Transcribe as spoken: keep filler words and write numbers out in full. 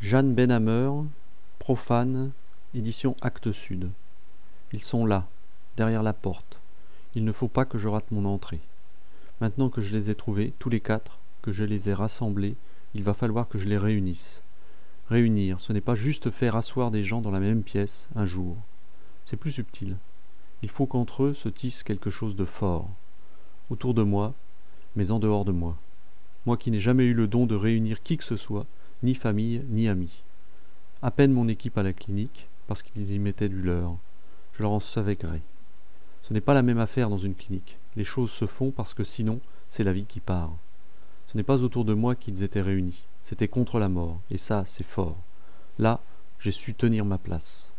Jeanne Benhammer, Profane, édition Actes Sud. Ils sont là, derrière la porte. Il ne faut pas que je rate mon entrée. Maintenant que je les ai trouvés, tous les quatre, que je les ai rassemblés, il va falloir que je les réunisse. Réunir, ce n'est pas juste faire asseoir des gens dans la même pièce, un jour. C'est plus subtil. Il faut qu'entre eux se tisse quelque chose de fort. Autour de moi, mais en dehors de moi. Moi qui n'ai jamais eu le don de réunir qui que ce soit, ni famille, ni amis. À peine mon équipe à la clinique, parce qu'ils y mettaient du leur. Je leur en savais gré. Ce n'est pas la même affaire dans une clinique. Les choses se font parce que sinon, c'est la vie qui part. Ce n'est pas autour de moi qu'ils étaient réunis. C'était contre la mort. Et ça, c'est fort. Là, j'ai su tenir ma place.